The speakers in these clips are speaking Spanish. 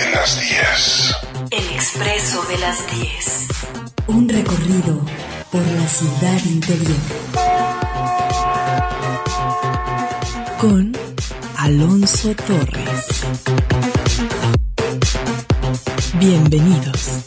de las 10. El Expreso de las 10. Un recorrido por la ciudad interior. Con Alonso Torres. Bienvenidos.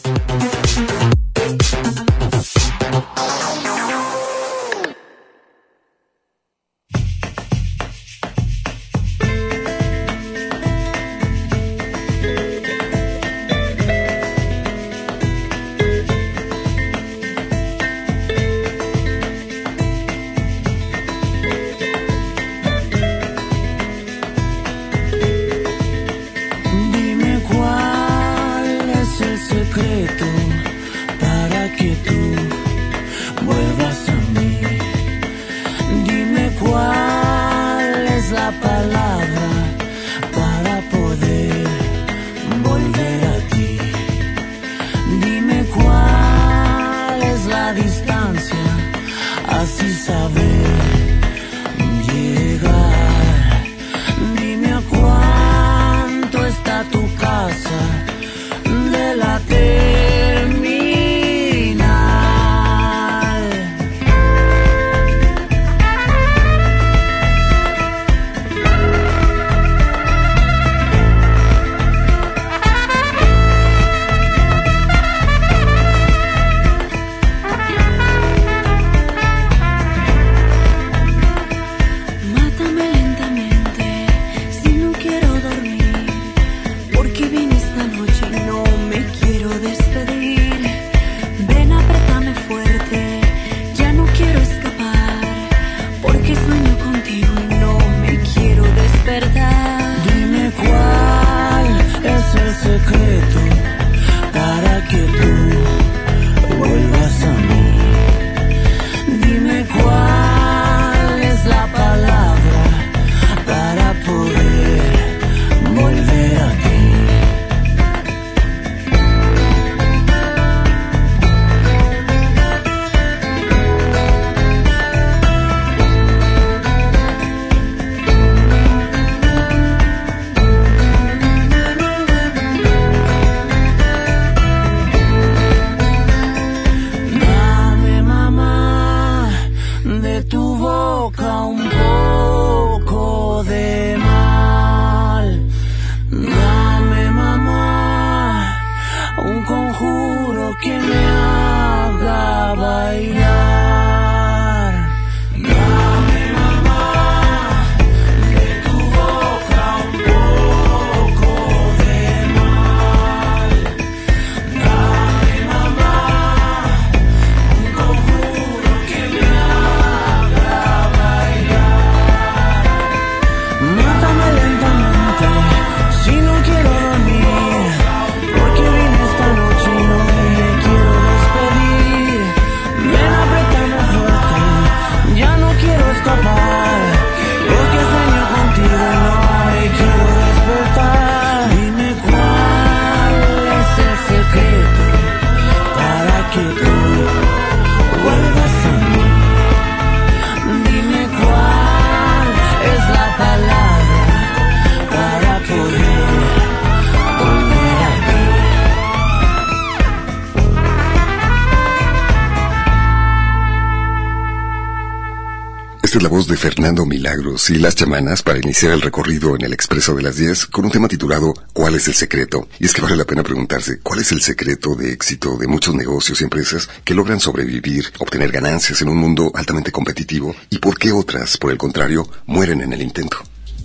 Esta es la voz de Fernando Milagros y Las Chamanas para iniciar el recorrido en el Expreso de las 10 con un tema titulado ¿Cuál es el secreto? Y es que vale la pena preguntarse ¿cuál es el secreto de éxito de muchos negocios y empresas que logran sobrevivir, obtener ganancias en un mundo altamente competitivo y por qué otras, por el contrario, mueren en el intento?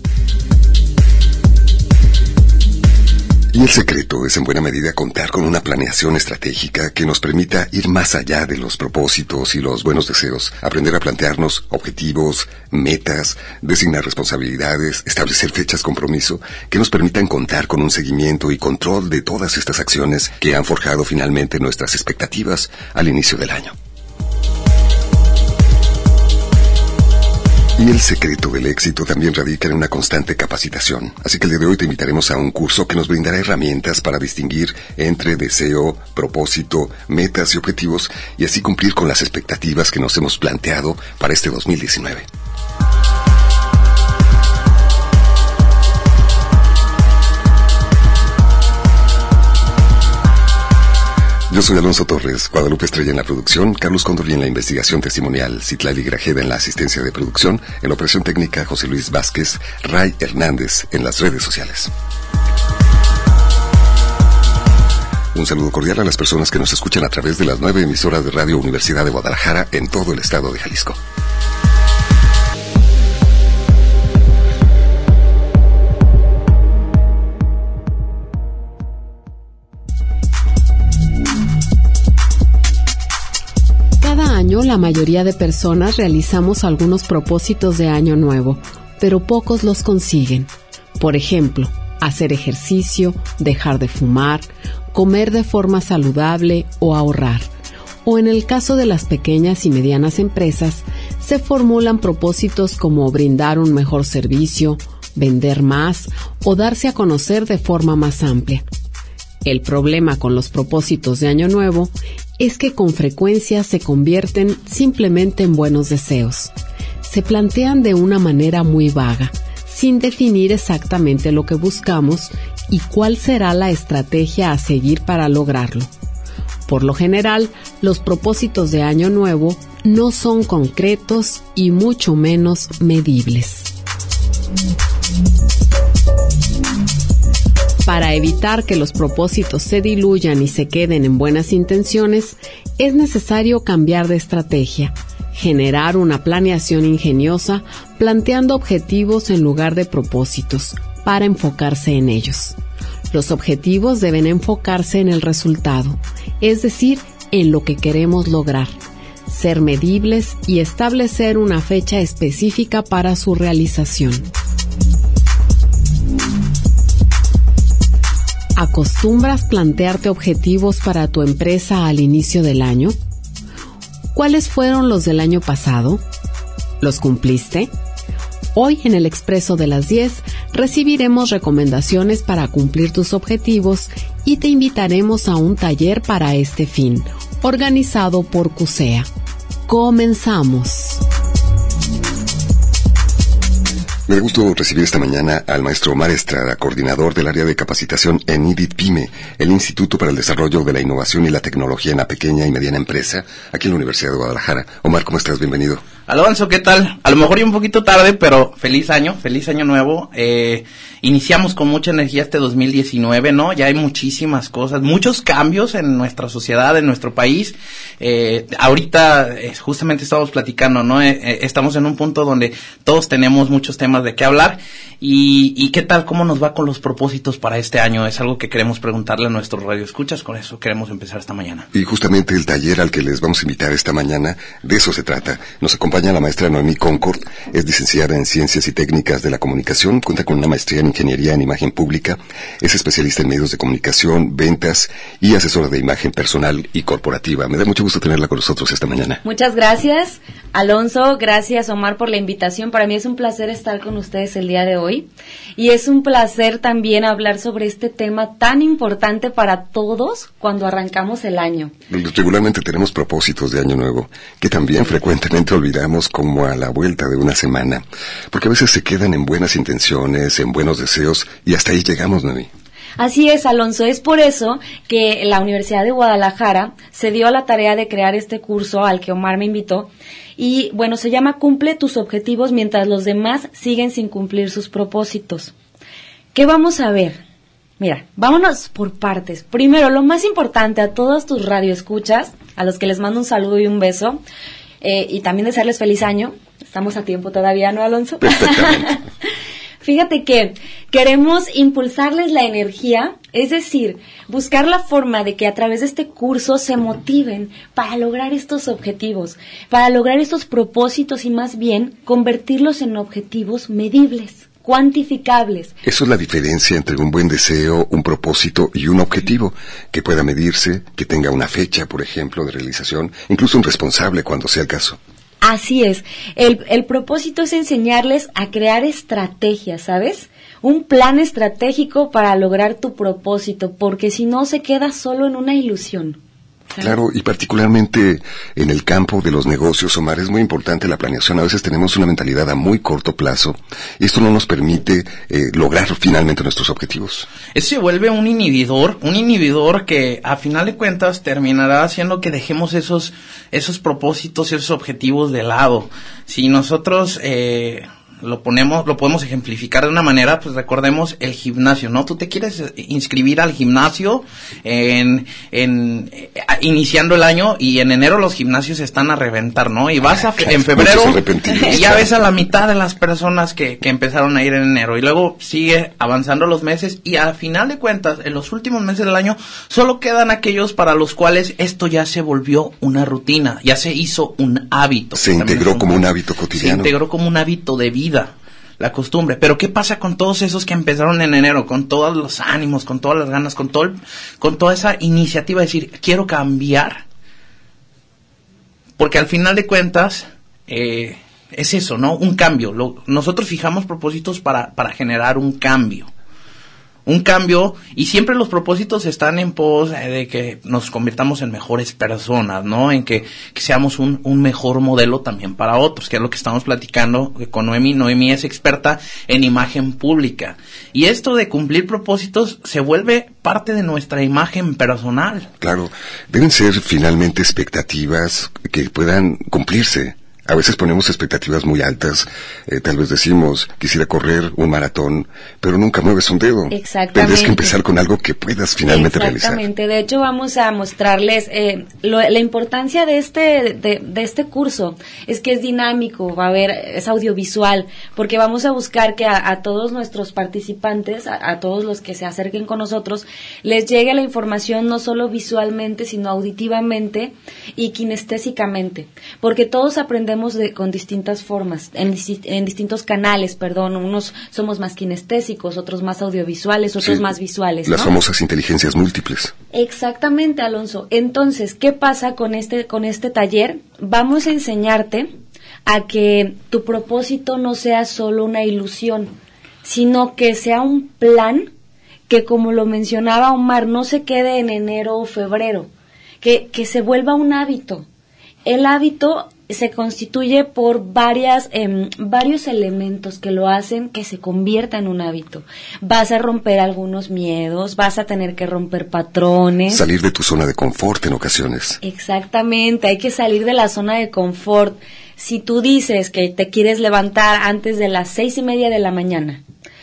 Y el secreto es en buena medida contar con una planeación estratégica que nos permita ir más allá de los propósitos y los buenos deseos, aprender a plantearnos objetivos, metas, designar responsabilidades, establecer fechas compromiso que nos permitan contar con un seguimiento y control de todas estas acciones que han forjado finalmente nuestras expectativas al inicio del año. Y el secreto del éxito también radica en una constante capacitación. Así que el día de hoy te invitaremos a un curso que nos brindará herramientas para distinguir entre deseo, propósito, metas y objetivos y así cumplir con las expectativas que nos hemos planteado para este 2019. soy Alonso Torres, Guadalupe Estrella en la producción, Carlos Condori en la investigación testimonial, Citlali Grajeda en la asistencia de producción, en la operación técnica José Luis Vázquez, Ray Hernández en las redes sociales. Un saludo cordial a las personas que nos escuchan a través de las 9 emisoras de Radio Universidad de Guadalajara en todo el estado de Jalisco. Cada año la mayoría de personas realizamos algunos propósitos de año nuevo, pero pocos los consiguen. Por ejemplo, hacer ejercicio, dejar de fumar, comer de forma saludable o ahorrar. O en el caso de las pequeñas y medianas empresas, se formulan propósitos como brindar un mejor servicio, vender más o darse a conocer de forma más amplia. El problema con los propósitos de Año Nuevo es que con frecuencia se convierten simplemente en buenos deseos. Se plantean de una manera muy vaga, sin definir exactamente lo que buscamos y cuál será la estrategia a seguir para lograrlo. Por lo general, los propósitos de Año Nuevo no son concretos y mucho menos medibles. Para evitar que los propósitos se diluyan y se queden en buenas intenciones, es necesario cambiar de estrategia, generar una planeación ingeniosa, planteando objetivos en lugar de propósitos, para enfocarse en ellos. Los objetivos deben enfocarse en el resultado, es decir, en lo que queremos lograr, ser medibles y establecer una fecha específica para su realización. ¿Acostumbras plantearte objetivos para tu empresa al inicio del año? ¿Cuáles fueron los del año pasado? ¿Los cumpliste? Hoy en el Expreso de las 10 recibiremos recomendaciones para cumplir tus objetivos y te invitaremos a un taller para este fin, organizado por CUSEA. Comenzamos. Me da gusto recibir esta mañana al maestro Omar Estrada, coordinador del área de capacitación en IDIT-PYME, el Instituto para el Desarrollo de la Innovación y la Tecnología en la Pequeña y Mediana Empresa, aquí en la Universidad de Guadalajara. Omar, ¿cómo estás? Bienvenido. Alonso, ¿qué tal? A lo mejor ya un poquito tarde, pero feliz año nuevo. Iniciamos con mucha energía este 2019, ¿no? Ya hay muchísimas cosas, muchos cambios en nuestra sociedad, en nuestro país. Ahorita justamente estamos platicando, ¿no? Estamos en un punto donde todos tenemos muchos temas de qué hablar. ¿Y qué tal? ¿Cómo nos va con los propósitos para este año? Es algo que queremos preguntarle a nuestros radioescuchas. Con eso queremos empezar esta mañana. Y justamente el taller al que les vamos a invitar esta mañana, de eso se trata. Nos acompaña la maestra Noemí Concord, es licenciada en Ciencias y Técnicas de la Comunicación, cuenta con una maestría en Ingeniería en Imagen Pública, es especialista en medios de comunicación, ventas y asesora de imagen personal y corporativa. Me da mucho gusto tenerla con nosotros esta mañana. Muchas gracias, Alonso, gracias Omar por la invitación. Para mí es un placer estar con ustedes el día de hoy y es un placer también hablar sobre este tema tan importante para todos cuando arrancamos el año. Regularmente tenemos propósitos de año nuevo que también frecuentemente olvidamos como a la vuelta de una semana, porque a veces se quedan en buenas intenciones, en buenos deseos y hasta ahí llegamos, Noemí. Así es, Alonso, es por eso que la Universidad de Guadalajara se dio a la tarea de crear este curso al que Omar me invitó y, bueno, se llama Cumple tus objetivos mientras los demás siguen sin cumplir sus propósitos. ¿Qué vamos a ver? Mira, vámonos por partes. Primero, lo más importante a todos tus radioescuchas, a los que les mando un saludo y un beso, y también desearles feliz año. Estamos a tiempo todavía, ¿no, Alonso? Perfectamente. Fíjate que queremos impulsarles la energía, es decir, buscar la forma de que a través de este curso se motiven para lograr estos objetivos, para lograr estos propósitos y más bien convertirlos en objetivos medibles, cuantificables. Eso es la diferencia entre un buen deseo, un propósito y un objetivo, que pueda medirse, que tenga una fecha, por ejemplo, de realización, incluso un responsable cuando sea el caso. Así es. El propósito es enseñarles a crear estrategias, ¿sabes? Un plan estratégico para lograr tu propósito, porque si no se queda solo en una ilusión. Claro, y particularmente en el campo de los negocios, Omar, es muy importante la planeación. A veces tenemos una mentalidad a muy corto plazo y esto no nos permite lograr finalmente nuestros objetivos. Ese se vuelve un inhibidor que a final de cuentas terminará haciendo que dejemos esos propósitos, esos objetivos de lado. Si nosotros lo podemos ejemplificar de una manera, pues recordemos el gimnasio, ¿no? Tú te quieres inscribir al gimnasio iniciando el año y en enero los gimnasios están a reventar, ¿no? Y vas en febrero y ya ves a la mitad de las personas que empezaron a ir en enero y luego sigue avanzando los meses y a final de cuentas, en los últimos meses del año, solo quedan aquellos para los cuales esto ya se volvió una rutina, ya se hizo un hábito. Se integró como un hábito cotidiano. Se integró como un hábito de vida. La costumbre, pero ¿qué pasa con todos esos que empezaron en enero, con todos los ánimos, con todas las ganas, con toda esa iniciativa de decir, quiero cambiar? Porque al final de cuentas, es eso, ¿no? Un cambio. Nosotros fijamos propósitos para generar un cambio, y siempre los propósitos están en pos de que nos convirtamos en mejores personas, ¿no? En que seamos un mejor modelo también para otros, que es lo que estamos platicando con Noemí. Noemí es experta en imagen pública. Y esto de cumplir propósitos se vuelve parte de nuestra imagen personal. Claro, deben ser finalmente expectativas que puedan cumplirse. A veces ponemos expectativas muy altas, tal vez decimos, quisiera correr un maratón, pero nunca mueves un dedo. Exactamente. Tendrás que empezar con algo que puedas finalmente realizar. Exactamente. De hecho, vamos a mostrarles la importancia de este curso. Es que es dinámico, es audiovisual, porque vamos a buscar que a todos nuestros participantes, a todos los que se acerquen con nosotros, les llegue la información no solo visualmente, sino auditivamente y kinestésicamente, porque todos aprendemos con distintas formas, en distintos canales, unos somos más kinestésicos, otros más audiovisuales, otros más visuales, ¿no? Las famosas inteligencias múltiples. Exactamente, Alonso. Entonces, ¿qué pasa con este taller? Vamos a enseñarte a que tu propósito no sea solo una ilusión, sino que sea un plan que, como lo mencionaba Omar, no se quede en enero o febrero, que se vuelva un hábito. El hábito se constituye por varios elementos que lo hacen que se convierta en un hábito. Vas a romper algunos miedos, vas a tener que romper patrones. Salir de tu zona de confort en ocasiones. Exactamente, hay que salir de la zona de confort. Si tú dices que te quieres levantar antes de las 6:30 de la mañana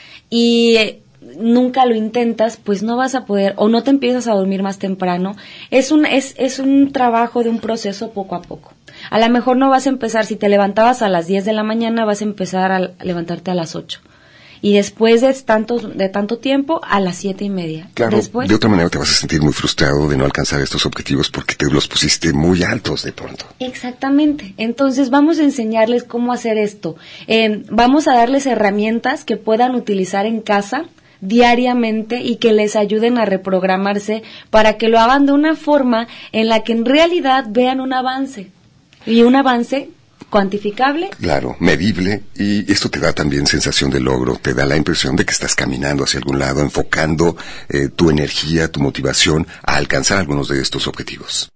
y nunca lo intentas, pues no vas a poder, o no te empiezas a dormir más temprano. Es un trabajo de un proceso poco a poco. A lo mejor no vas a empezar, si te levantabas a las 10 de la mañana, vas a empezar a levantarte a las 8. Y después de tanto tiempo, a las 7:30. Claro, después, de otra manera te vas a sentir muy frustrado de no alcanzar estos objetivos porque te los pusiste muy altos de pronto. Exactamente. Entonces vamos a enseñarles cómo hacer esto. Vamos a darles herramientas que puedan utilizar en casa diariamente y que les ayuden a reprogramarse para que lo hagan de una forma en la que en realidad vean un avance. Y un avance cuantificable. Claro, medible, y esto te da también sensación de logro, te da la impresión de que estás caminando hacia algún lado, enfocando tu energía, tu motivación a alcanzar algunos de estos objetivos.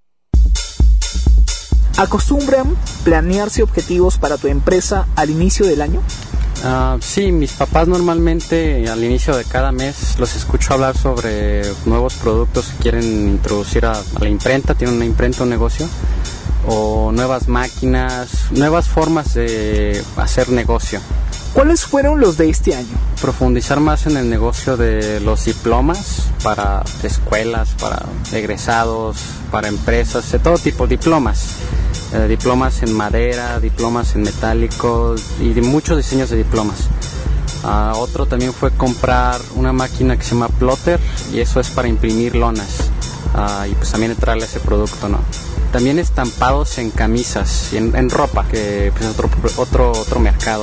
¿Acostumbran planearse objetivos para tu empresa al inicio del año? Sí, mis papás normalmente al inicio de cada mes los escucho hablar sobre nuevos productos que quieren introducir a la imprenta, tienen una imprenta, un negocio, o nuevas máquinas, nuevas formas de hacer negocio. ¿Cuáles fueron los de este año? Profundizar más en el negocio de los diplomas para escuelas, para egresados, para empresas, de todo tipo de diplomas. Diplomas en madera, diplomas en metálicos y de muchos diseños de diplomas. Otro también fue comprar una máquina que se llama plotter y eso es para imprimir lonas. Y pues también entrarle a ese producto, ¿no? También estampados en camisas y en ropa, que pues es otro mercado.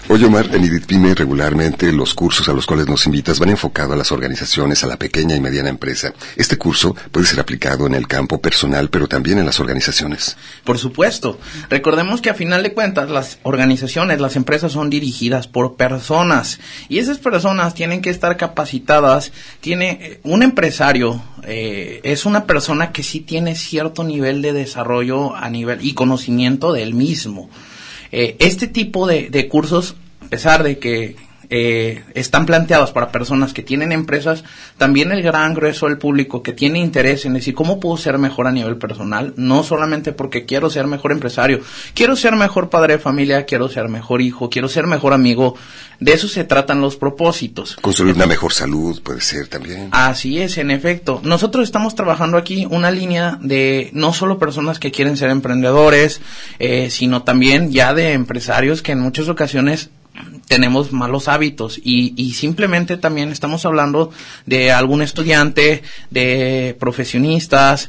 Oye, Omar, en IDITPYME regularmente los cursos a los cuales nos invitas van enfocados a las organizaciones, a la pequeña y mediana empresa. ¿Este curso puede ser aplicado en el campo personal, pero también en las organizaciones? Por supuesto. Recordemos que a final de cuentas las organizaciones, las empresas son dirigidas por personas y esas personas tienen que estar capacitadas. Un empresario es una persona que sí tiene cierto nivel de desarrollo y conocimiento de él mismo. Este tipo de cursos, a pesar de que están planteados para personas que tienen empresas, también el gran grueso del público que tiene interés en decir cómo puedo ser mejor a nivel personal, no solamente porque quiero ser mejor empresario, quiero ser mejor padre de familia, quiero ser mejor hijo, quiero ser mejor amigo. De eso se tratan los propósitos. Construir una mejor salud puede ser también. Así es, en efecto. Nosotros estamos trabajando aquí una línea de no solo personas que quieren ser emprendedores, sino también ya de empresarios que en muchas ocasiones tenemos malos hábitos y simplemente también estamos hablando de algún estudiante, de profesionistas,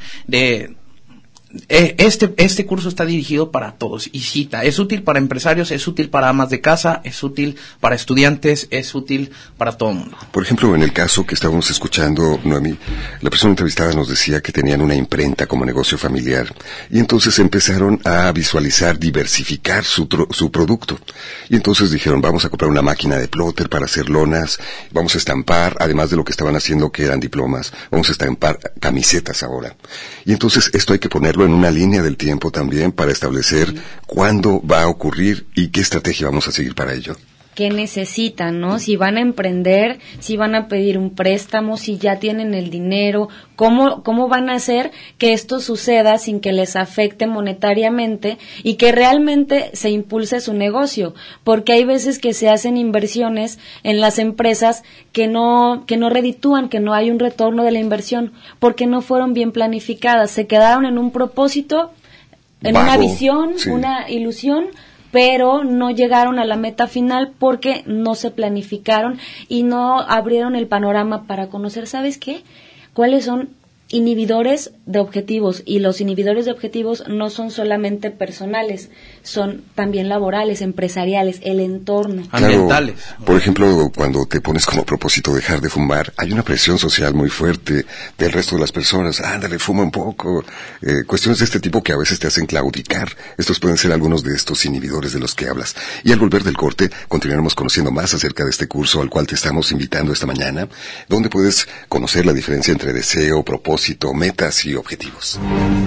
este curso está dirigido para todos y cita, es útil para empresarios, es útil para amas de casa, es útil para estudiantes, es útil para todo el mundo. Por ejemplo, en el caso que estábamos escuchando, Noemí, la persona entrevistada nos decía que tenían una imprenta como negocio familiar y entonces empezaron a visualizar, diversificar su producto. Y entonces dijeron, vamos a comprar una máquina de plotter para hacer lonas, vamos a estampar, además de lo que estaban haciendo que eran diplomas, vamos a estampar camisetas ahora. Y entonces esto hay que ponerlo en una línea del tiempo también para establecer cuándo va a ocurrir y qué estrategia vamos a seguir para ello. ¿Qué necesitan, no? Si van a emprender, si van a pedir un préstamo, si ya tienen el dinero, ¿cómo van a hacer que esto suceda sin que les afecte monetariamente y que realmente se impulse su negocio? Porque hay veces que se hacen inversiones en las empresas que no reditúan, que no hay un retorno de la inversión, porque no fueron bien planificadas, se quedaron en un propósito, en Vago, una visión, sí, una ilusión, pero no llegaron a la meta final porque no se planificaron y no abrieron el panorama para conocer, ¿sabes qué? ¿Cuáles son inhibidores de objetivos? Y los inhibidores de objetivos no son solamente personales, son también laborales, empresariales, el entorno. Ambientales. Claro, por ejemplo, cuando te pones como propósito dejar de fumar, hay una presión social muy fuerte del resto de las personas. Ándale, fuma un poco. Cuestiones de este tipo que a veces te hacen claudicar. Estos pueden ser algunos de estos inhibidores de los que hablas. Y al volver del corte, continuaremos conociendo más acerca de este curso al cual te estamos invitando esta mañana, donde puedes conocer la diferencia entre deseo, propósito, metas y objetivos.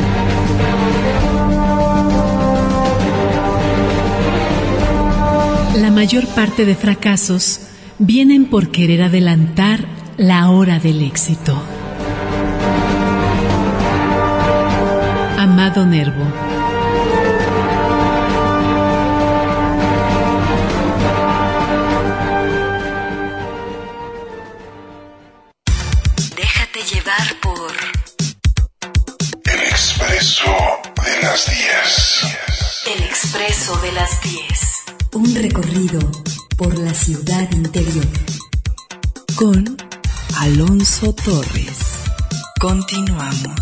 La mayor parte de fracasos vienen por querer adelantar la hora del éxito. Amado Nervo. Déjate llevar por El Expreso de las 10. El Expreso de las 10. Un recorrido por la ciudad interior. Con Alonso Torres. Continuamos.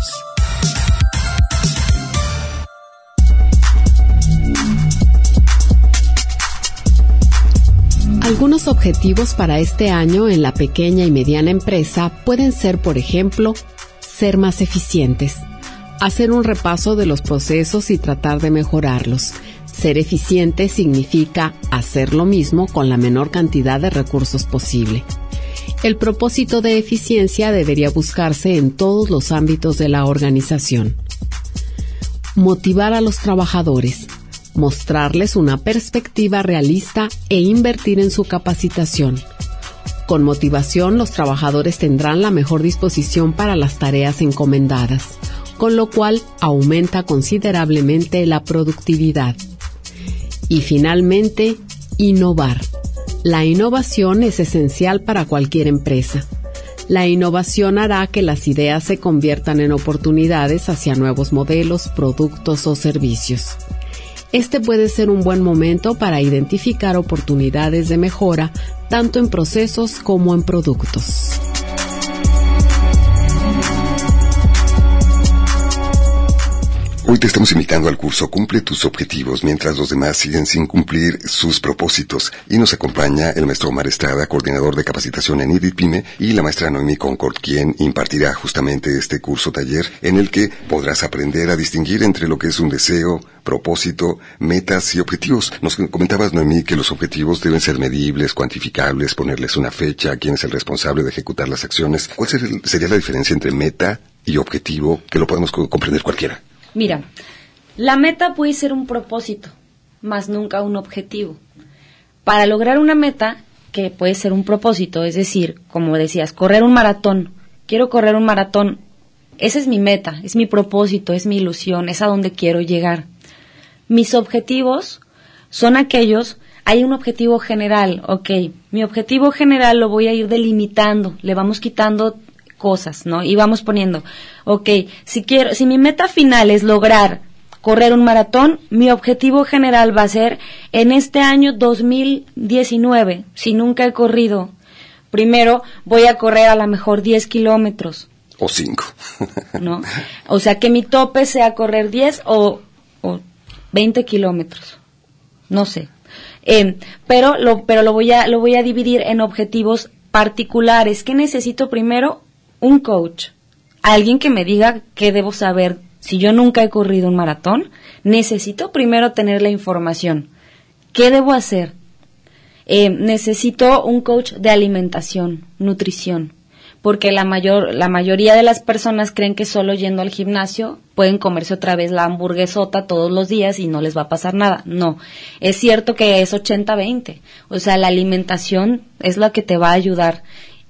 Algunos objetivos para este año en la pequeña y mediana empresa pueden ser, por ejemplo, ser más eficientes, hacer un repaso de los procesos y tratar de mejorarlos. Ser eficiente significa hacer lo mismo con la menor cantidad de recursos posible. El propósito de eficiencia debería buscarse en todos los ámbitos de la organización. Motivar a los trabajadores, mostrarles una perspectiva realista e invertir en su capacitación. Con motivación, los trabajadores tendrán la mejor disposición para las tareas encomendadas, con lo cual aumenta considerablemente la productividad. Y finalmente, innovar. La innovación es esencial para cualquier empresa. La innovación hará que las ideas se conviertan en oportunidades hacia nuevos modelos, productos o servicios. Este puede ser un buen momento para identificar oportunidades de mejora, tanto en procesos como en productos. Hoy te estamos invitando al curso Cumple tus objetivos mientras los demás siguen sin cumplir sus propósitos. Y nos acompaña el maestro Omar Estrada, coordinador de capacitación en IDIPYME, y la maestra Noemí Concord, quien impartirá justamente este curso taller en el que podrás aprender a distinguir entre lo que es un deseo, propósito, metas y objetivos. Nos comentabas, Noemí, que los objetivos deben ser medibles, cuantificables, ponerles una fecha, quién es el responsable de ejecutar las acciones. ¿Cuál sería la diferencia entre meta y objetivo, que lo podemos comprender cualquiera? Mira, la meta puede ser un propósito, más nunca un objetivo. Para lograr una meta, que puede ser un propósito, es decir, como decías, correr un maratón. Quiero correr un maratón. Esa es mi meta, es mi propósito, es mi ilusión, es a donde quiero llegar. Mis objetivos son aquellos, hay un objetivo general, ok. Mi objetivo general lo voy a ir delimitando, le vamos quitando cosas, ¿no? Y vamos poniendo, ok, si mi meta final es lograr correr un maratón, mi objetivo general va a ser en este año 2019, si nunca he corrido, primero voy a correr a lo mejor 10 kilómetros. O 5. ¿No? O sea, que mi tope sea correr 10 o 20 kilómetros, no sé. Pero lo voy a dividir en objetivos particulares. ¿Qué necesito primero? Un coach, alguien que me diga qué debo saber. Si yo nunca he corrido un maratón, necesito primero tener la información. ¿Qué debo hacer? Necesito un coach de alimentación, nutrición, porque la mayoría de las personas creen que solo yendo al gimnasio pueden comerse otra vez la hamburguesota todos los días y no les va a pasar nada. No, es cierto que es 80-20, o sea, la alimentación es la que te va a ayudar.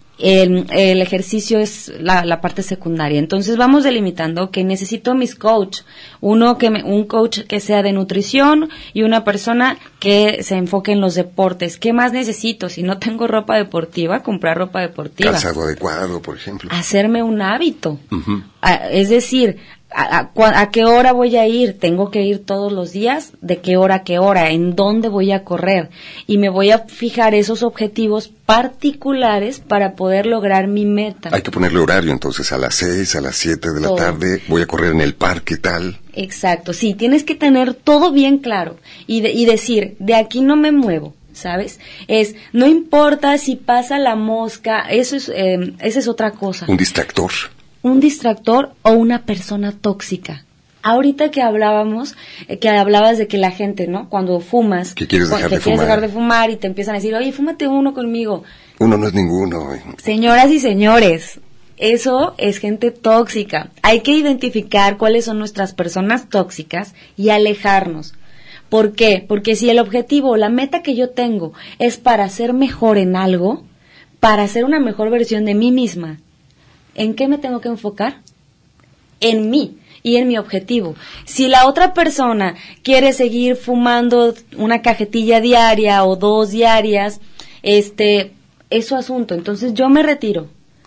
El ejercicio es la parte secundaria. Entonces vamos delimitando que necesito mis coach, un coach que sea de nutrición y una persona que se enfoque en los deportes. ¿Qué más necesito? Si no tengo ropa deportiva, comprar ropa deportiva. Calzado adecuado, por ejemplo. Hacerme un hábito. Uh-huh. Es decir, ¿a qué hora voy a ir? ¿Tengo que ir todos los días? ¿De qué hora a qué hora? ¿En dónde voy a correr? Y me voy a fijar esos objetivos particulares para poder lograr mi meta. Hay que ponerle horario, entonces, a las 6, a las 7 de la tarde, voy a correr en el parque tal. Exacto, sí, tienes que tener todo bien claro y decir, de aquí no me muevo. ¿Sabes? No importa si pasa la mosca, esa es otra cosa. Un distractor. Un distractor o una persona tóxica. Ahorita que hablabas de que la gente, ¿no? Cuando fumas, que quieres dejar de fumar y te empiezan a decir, oye, fúmate uno conmigo. Uno no es ninguno. Señoras y señores, eso es gente tóxica. Hay que identificar cuáles son nuestras personas tóxicas y alejarnos. ¿Por qué? Porque si el objetivo, la meta que yo tengo es para ser mejor en algo, para ser una mejor versión de mí misma, ¿en qué me tengo que enfocar? En mí y en mi objetivo. Si la otra persona quiere seguir fumando una cajetilla diaria o 2 diarias, es su asunto. Entonces yo me retiro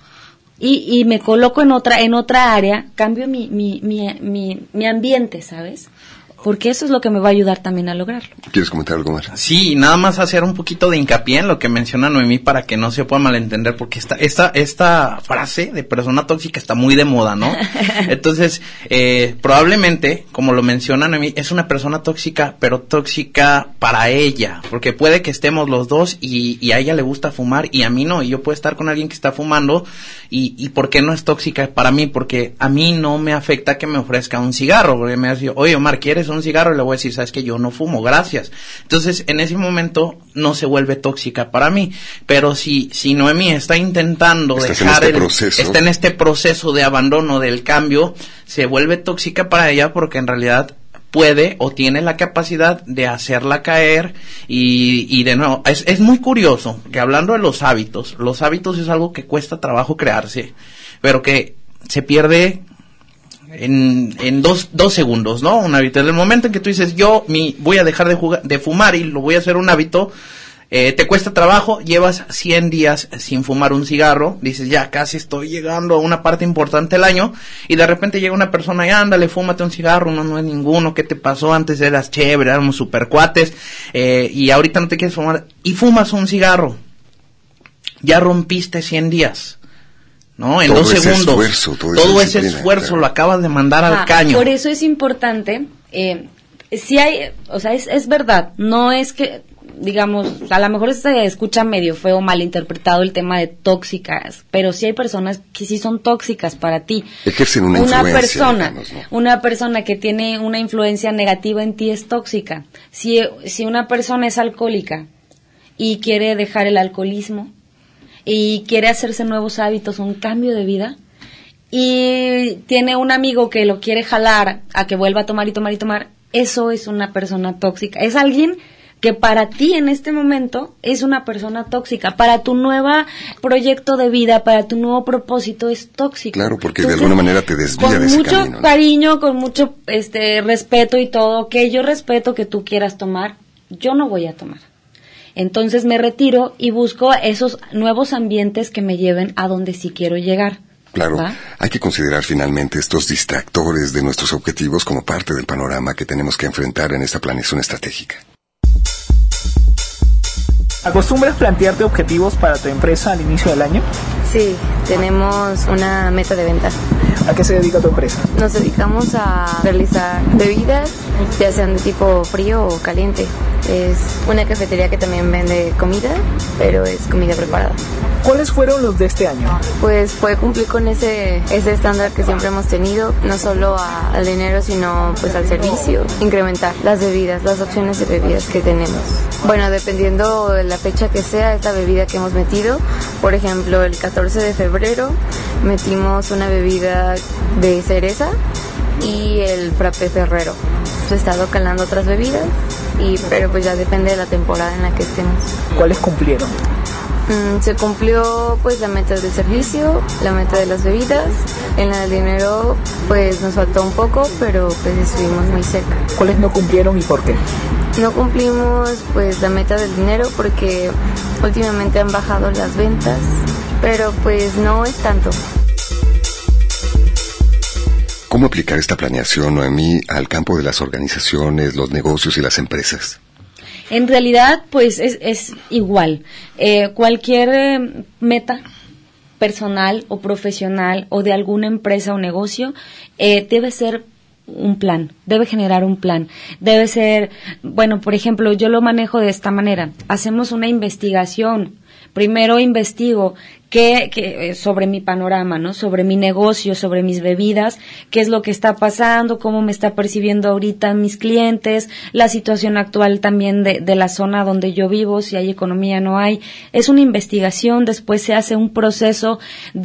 y me coloco en otra área, cambio mi ambiente, ¿sabes? Porque eso es lo que me va a ayudar también a lograrlo. ¿Quieres comentar algo más? Sí, nada más hacer un poquito de hincapié en lo que menciona Noemí para que no se pueda malentender, porque esta frase de persona tóxica está muy de moda, ¿no? Entonces, probablemente, como lo menciona Noemí, es una persona tóxica, pero tóxica para ella, porque puede que estemos los dos y a ella le gusta fumar y a mí no, y yo puedo estar con alguien que está fumando y ¿por qué no es tóxica para mí? Porque a mí no me afecta que me ofrezca un cigarro, porque me dice, oye Omar, ¿quieres un cigarro? Y le voy a decir, sabes que yo no fumo, gracias. Entonces, en ese momento no se vuelve tóxica para mí. Pero si Noemí está intentando está en este proceso de abandono del cambio, se vuelve tóxica para ella porque en realidad puede o tiene la capacidad de hacerla caer y de nuevo, es muy curioso que hablando de los hábitos es algo que cuesta trabajo crearse, pero que se pierde en dos segundos, ¿no? Un hábito. En el momento en que tú dices, voy a dejar de fumar y lo voy a hacer un hábito, te cuesta trabajo, llevas 100 días sin fumar un cigarro, dices, ya casi estoy llegando a una parte importante del año, y de repente llega una persona y ándale, fúmate un cigarro, no es ninguno, ¿qué te pasó? Antes eras chévere, éramos super cuates, y ahorita no te quieres fumar, y fumas un cigarro, ya rompiste 100 días. ¿no? En todo 2 segundos. Todo ese esfuerzo claro. lo acabas de mandar al caño. Por eso es importante, si hay, o sea, es verdad, no es que, digamos, a lo mejor se escucha medio feo, malinterpretado el tema de tóxicas, pero sí hay personas que sí son tóxicas para ti. Ejercen una influencia, digamos, ¿no? Una persona que tiene una influencia negativa en ti es tóxica. Si una persona es alcohólica y quiere dejar el alcoholismo y quiere hacerse nuevos hábitos, un cambio de vida, y tiene un amigo que lo quiere jalar a que vuelva a tomar y tomar y tomar, eso es una persona tóxica. Es alguien que para ti en este momento es una persona tóxica, para tu nuevo proyecto de vida, para tu nuevo propósito es tóxico. Claro, porque entonces, de alguna manera te desvía de ese camino. Con mucho cariño, con mucho respeto y todo, que yo respeto que tú quieras tomar, yo no voy a tomar. Entonces me retiro y busco esos nuevos ambientes que me lleven a donde sí quiero llegar. Claro, ¿va? Hay que considerar finalmente estos distractores de nuestros objetivos como parte del panorama que tenemos que enfrentar en esta planeación estratégica. ¿Acostumbras plantearte objetivos para tu empresa al inicio del año? Sí, tenemos una meta de venta. ¿A qué se dedica tu empresa? Nos dedicamos a realizar bebidas, ya sean de tipo frío o caliente. Es una cafetería que también vende comida, pero es comida preparada. ¿Cuáles fueron los de este año? Pues fue cumplir con ese estándar que siempre hemos tenido, no solo al dinero, sino pues al servicio, incrementar las bebidas, las opciones de bebidas que tenemos. Bueno, dependiendo de la fecha que sea, esta bebida que hemos metido, por ejemplo, el 14 de febrero metimos una bebida de cereza y el frappé Ferrero. He estado calando otras bebidas, pero pues ya depende de la temporada en la que estemos. ¿Cuáles cumplieron? Se cumplió pues la meta del servicio, la meta de las bebidas. En la del dinero pues nos faltó un poco, pero pues estuvimos muy cerca. ¿Cuáles no cumplieron y por qué? No cumplimos pues la meta del dinero porque últimamente han bajado las ventas, pero pues no es tanto. ¿Cómo aplicar esta planeación, Noemí, al campo de las organizaciones, los negocios y las empresas? En realidad, pues es igual. Cualquier meta personal o profesional o de alguna empresa o negocio debe ser un plan, debe generar un plan. Debe ser, bueno, por ejemplo, yo lo manejo de esta manera. Hacemos una investigación. Primero investigo qué sobre mi panorama, ¿no? Sobre mi negocio, sobre mis bebidas, qué es lo que está pasando, cómo me está percibiendo ahorita mis clientes, la situación actual también de la zona donde yo vivo, si hay economía, no hay. Es una investigación, después se hace un proceso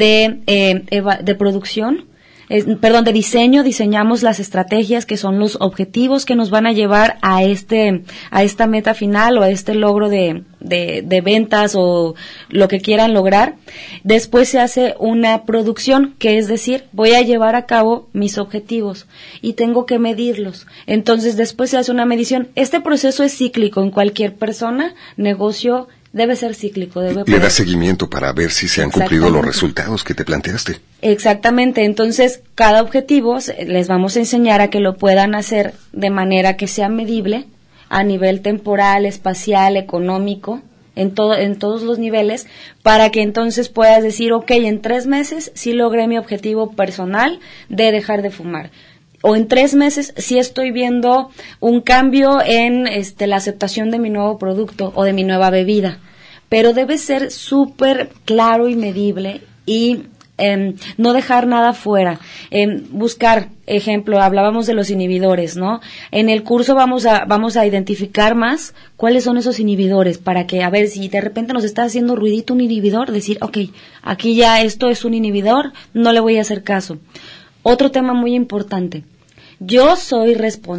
de producción. De diseño, diseñamos las estrategias que son los objetivos que nos van a llevar a esta meta final o a este logro de ventas o lo que quieran lograr. Después se hace una producción, que es decir, voy a llevar a cabo mis objetivos y tengo que medirlos. Entonces después se hace una medición. Este proceso es cíclico en cualquier persona, negocio. Debe ser cíclico. Le da seguimiento para ver si se han cumplido los resultados que te planteaste. Exactamente. Entonces, cada objetivo les vamos a enseñar a que lo puedan hacer de manera que sea medible a nivel temporal, espacial, económico, en todos los niveles, para que entonces puedas decir, okay, en 3 meses sí logré mi objetivo personal de dejar de fumar. O en 3 meses sí estoy viendo un cambio en la aceptación de mi nuevo producto o de mi nueva bebida. Pero debe ser súper claro y medible y no dejar nada fuera. Buscar, ejemplo, hablábamos de los inhibidores, ¿no? En el curso vamos a identificar más cuáles son esos inhibidores para que, a ver, si de repente nos está haciendo ruidito un inhibidor, decir, okay, aquí ya esto es un inhibidor, no le voy a hacer caso. Otro tema muy importante. Yo soy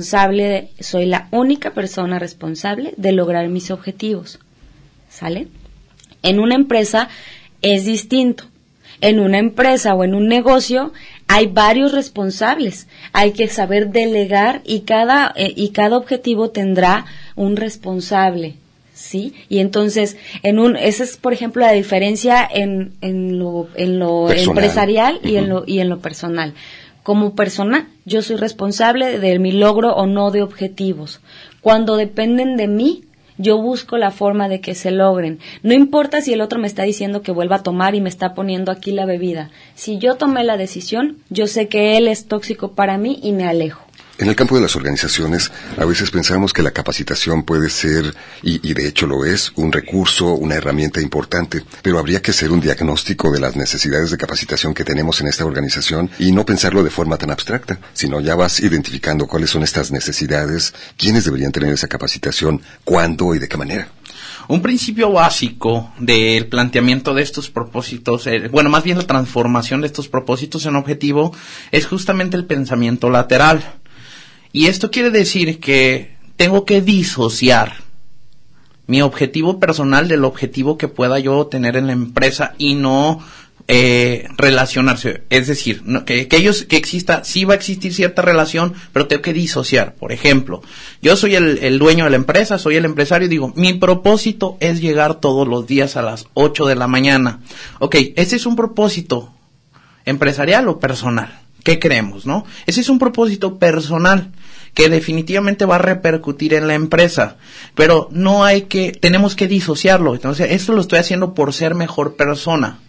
la única persona responsable de lograr mis objetivos. ¿Sale? En una empresa es distinto. En una empresa o en un negocio hay varios responsables. Hay que saber delegar y cada objetivo tendrá un responsable. ¿Sí? Y entonces, esa es, por ejemplo, la diferencia en lo empresarial y en lo personal. Como persona, yo soy responsable de mi logro o no de objetivos. Cuando dependen de mí, yo busco la forma de que se logren. No importa si el otro me está diciendo que vuelva a tomar y me está poniendo aquí la bebida. Si yo tomé la decisión, yo sé que él es tóxico para mí y me alejo. En el campo de las organizaciones, a veces pensamos que la capacitación puede ser, y de hecho lo es, un recurso, una herramienta importante, pero habría que hacer un diagnóstico de las necesidades de capacitación que tenemos en esta organización y no pensarlo de forma tan abstracta, sino ya vas identificando cuáles son estas necesidades, quiénes deberían tener esa capacitación, cuándo y de qué manera. Un principio básico del planteamiento de estos propósitos, más bien la transformación de estos propósitos en objetivo, es justamente el pensamiento lateral. Y esto quiere decir que tengo que disociar mi objetivo personal del objetivo que pueda yo tener en la empresa y no relacionarse. Es decir, no, que exista, sí va a existir cierta relación, pero tengo que disociar. Por ejemplo, yo soy el dueño de la empresa, soy el empresario y digo, mi propósito es llegar todos los días a las 8 de la mañana. Ok, ese es un propósito empresarial o personal. ¿Qué creemos, no? Ese es un propósito personal que definitivamente va a repercutir en la empresa, pero tenemos que disociarlo. Entonces, esto lo estoy haciendo por ser mejor persona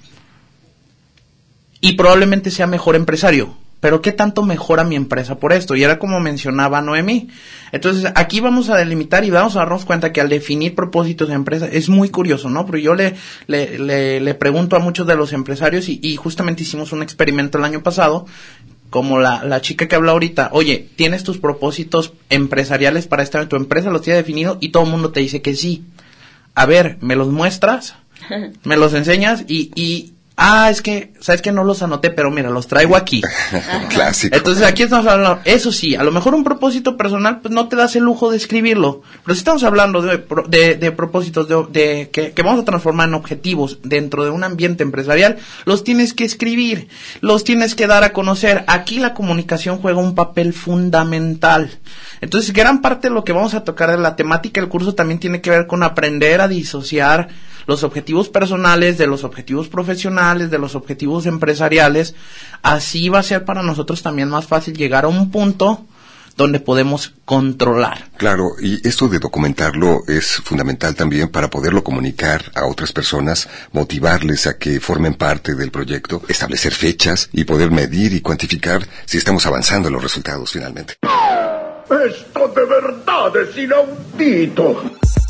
y probablemente sea mejor empresario, pero ¿qué tanto mejora mi empresa por esto? Y era como mencionaba Noemí. Entonces, aquí vamos a delimitar y vamos a darnos cuenta que al definir propósitos de empresa es muy curioso, ¿no? Pero yo le pregunto a muchos de los empresarios y justamente hicimos un experimento el año pasado, como la chica que habla ahorita, oye, ¿tienes tus propósitos empresariales para estar en tu empresa? ¿Los tienes definidos? Y todo el mundo te dice que sí. A ver, ¿me los muestras? ¿Me los enseñas? Es que, ¿sabes qué? No los anoté, pero mira, los traigo aquí. Clásico. Entonces, aquí estamos hablando, eso sí, a lo mejor un propósito personal, pues no te das el lujo de escribirlo. Pero si estamos hablando de propósitos que vamos a transformar en objetivos dentro de un ambiente empresarial, los tienes que escribir, los tienes que dar a conocer. Aquí la comunicación juega un papel fundamental. Entonces, gran parte de lo que vamos a tocar de la temática del curso también tiene que ver con aprender a disociar los objetivos personales de los objetivos profesionales, de los objetivos empresariales. Así va a ser para nosotros también más fácil llegar a un punto donde podemos controlar. Claro, y esto de documentarlo es fundamental también para poderlo comunicar a otras personas, motivarles a que formen parte del proyecto, establecer fechas y poder medir y cuantificar si estamos avanzando en los resultados finalmente. Esto de verdad es inaudito.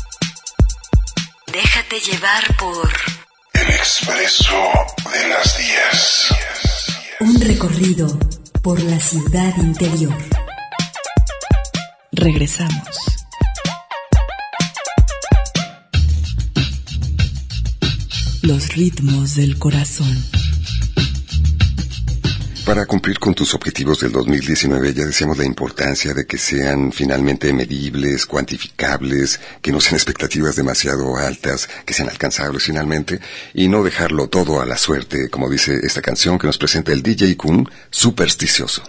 Déjate llevar por El Expreso de las 10. Un recorrido por la ciudad interior. Regresamos. Los ritmos del corazón. Para cumplir con tus objetivos del 2019, ya decíamos la importancia de que sean finalmente medibles, cuantificables, que no sean expectativas demasiado altas, que sean alcanzables finalmente, y no dejarlo todo a la suerte, como dice esta canción que nos presenta el DJ Kun, Supersticioso.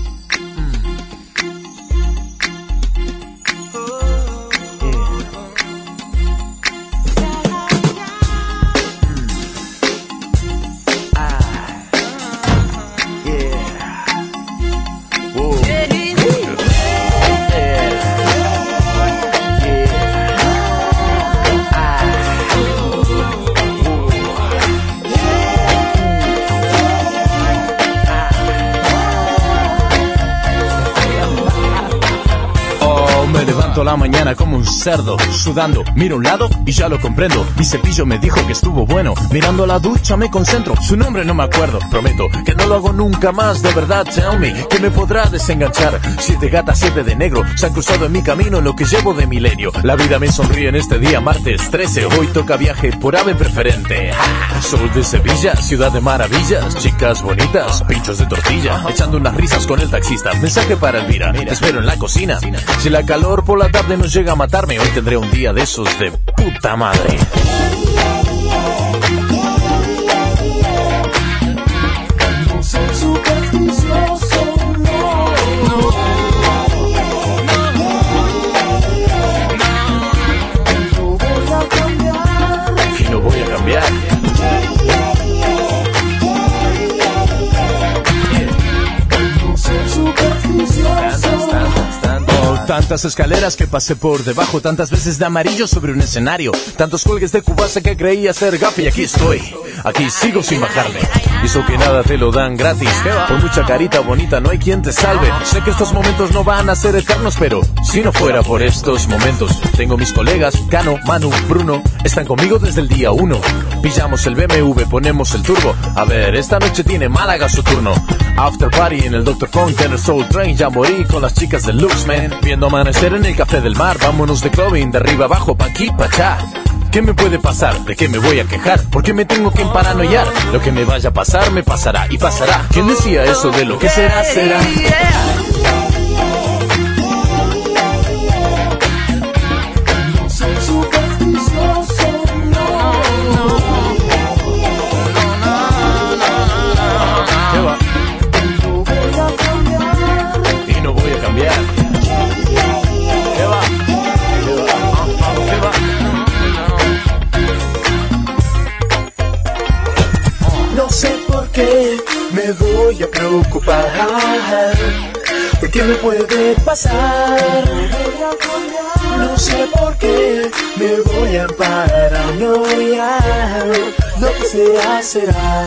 La mañana como un cerdo, sudando, miro a un lado y ya lo comprendo. Mi cepillo me dijo que estuvo bueno, mirando la ducha me concentro. Su nombre no me acuerdo, prometo que no lo hago nunca más. De verdad, tell me, que me podrá desenganchar. 7 gatas, 7 de negro, se han cruzado en mi camino en lo que llevo de milenio. La vida me sonríe en este día, martes 13. Hoy toca viaje por ave preferente. Sol de Sevilla, ciudad de maravillas. Chicas bonitas, pinchos de tortilla, echando unas risas con el taxista. Mensaje para Elvira, te espero en la cocina. Si la calor por la tarde nos llega a matarme, hoy tendré un día de esos de puta madre. No soy supersticioso, no. voy a cambiar. Y no voy a cambiar. Tantas escaleras que pasé por debajo, tantas veces de amarillo sobre un escenario, tantos cuelgues de cubasa que creía ser gafe, y aquí estoy, aquí sigo sin bajarme. Y eso que nada te lo dan gratis, por mucha carita bonita no hay quien te salve. Sé que estos momentos no van a ser eternos, pero si no fuera por estos momentos, tengo mis colegas, Cano, Manu, Bruno, están conmigo desde el día 1. Pillamos el BMW, ponemos el turbo, a ver, esta noche tiene Málaga su turno. After party en el Dr. Funk, Tenor Soul Train, ya morí con las chicas del Luxman, viendo amanecer en el Café del Mar, vámonos de clubbing, de arriba abajo, pa' aquí, pa' allá. ¿Qué me puede pasar? ¿De qué me voy a quejar? ¿Por qué me tengo que emparanoiar? Lo que me vaya a pasar, me pasará y pasará. ¿Quién decía eso de lo que será, será? Me voy a preocupar, ¿por qué me puede pasar? No sé por qué me voy a paranoiar. Lo que será, será.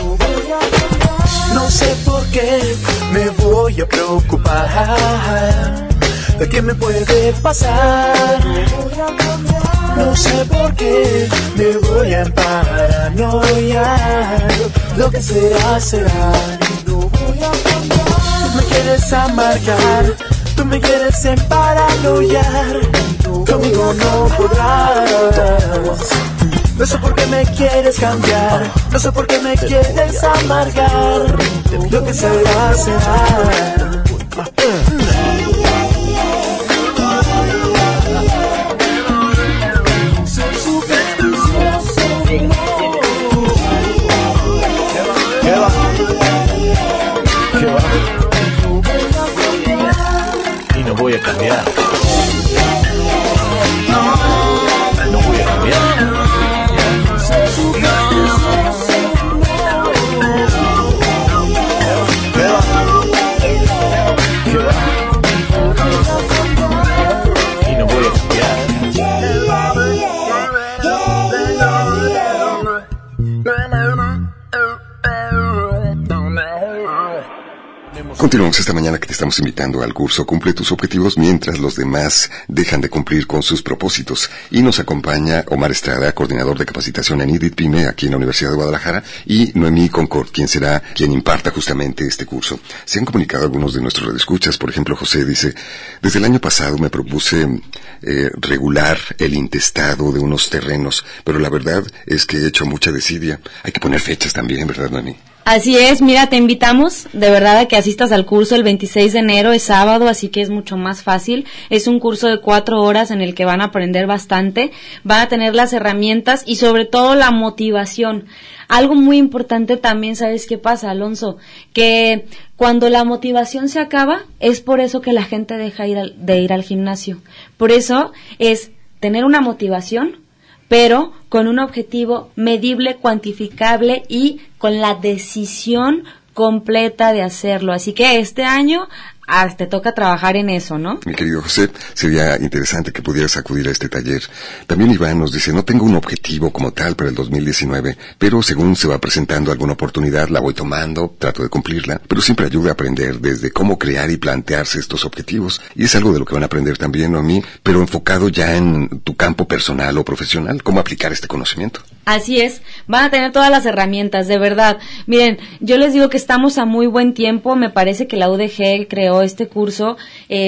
No sé por qué me voy a preocupar, ¿por qué me puede pasar? No sé por qué me voy a paranoiar. Lo que será, será. Tú me quieres amargar, tú me quieres emparanoiar. Conmigo no podrás. No sé por qué me quieres cambiar, no sé por qué me quieres amargar. Lo que será, será. Y no voy a cambiar. No voy a cambiar. Y no voy a cambiar. Continuamos esta mañana que te estamos invitando al curso Cumple tus objetivos mientras los demás dejan de cumplir con sus propósitos. Y nos acompaña Omar Estrada, coordinador de capacitación en IDIT PYME aquí en la Universidad de Guadalajara, y Noemí Concord, quien será quien imparta justamente este curso. Se han comunicado algunos de nuestros radioescuchas. Por ejemplo, José dice: desde el año pasado me propuse regular el intestado de unos terrenos, pero la verdad es que he hecho mucha desidia. Hay que poner fechas también, ¿verdad, Noemí? Así es, mira, te invitamos de verdad a que asistas al curso el 26 de enero, es sábado, así que es mucho más fácil. Es un curso de 4 horas en el que van a aprender bastante, van a tener las herramientas y sobre todo la motivación. Algo muy importante también, ¿sabes qué pasa, Alonso? Que cuando la motivación se acaba, es por eso que la gente deja de ir al gimnasio. Por eso es tener una motivación, pero con un objetivo medible, cuantificable y con la decisión completa de hacerlo. Así que este año te toca trabajar en eso, ¿no? Mi querido José, sería interesante que pudieras acudir a este taller. También Iván nos dice: no tengo un objetivo como tal para el 2019, pero según se va presentando alguna oportunidad, la voy tomando, trato de cumplirla, pero siempre ayuda a aprender desde cómo crear y plantearse estos objetivos. Y es algo de lo que van a aprender también a mí, pero enfocado ya en tu campo personal o profesional, cómo aplicar este conocimiento. Así es, van a tener todas las herramientas, de verdad. Miren, yo les digo que estamos a muy buen tiempo, me parece que la UDG creó este curso